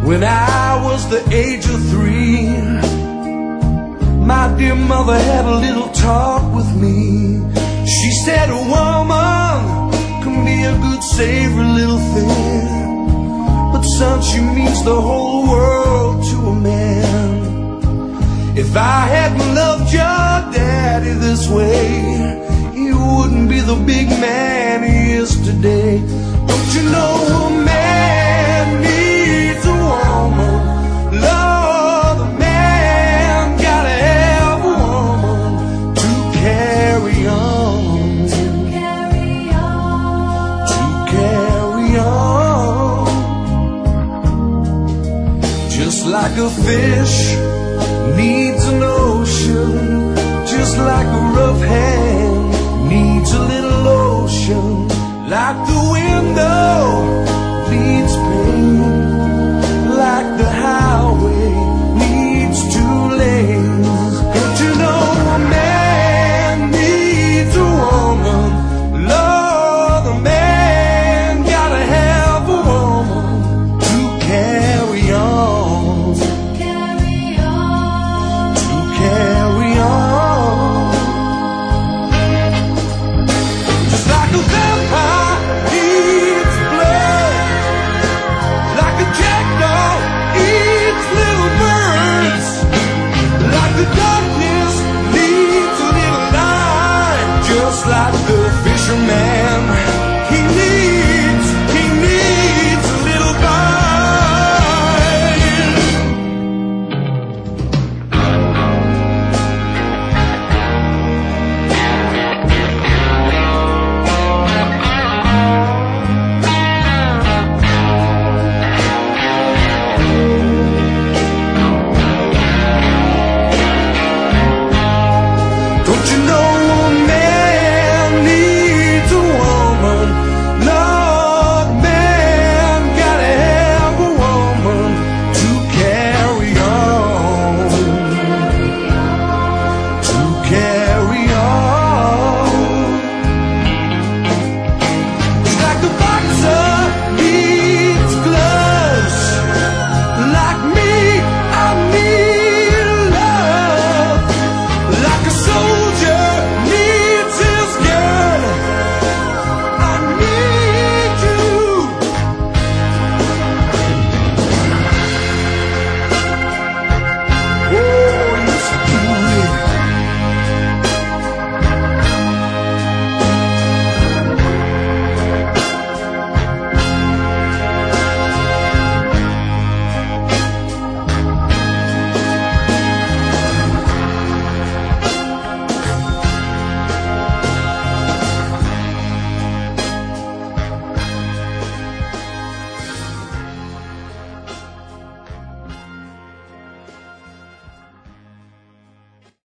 When I was the age of 3, my dear mother had a little talk with me. She said a woman can be a good savory little thing, but son, she means the whole world to a man. If I hadn't loved your daddy this way, he wouldn't be the big man he is today. Don't you know a man needs a woman? Lord, a man gotta have a woman to carry on. To carry on. To carry on. Just like a fish needs an ocean, just like a rough hand needs a little ocean, like the window needs paint, like the highway needs 2 lanes. Don't you know a man needs a woman? Lord, a man gotta have a woman to carry on. To carry on. To carry on. Just like a vampire, he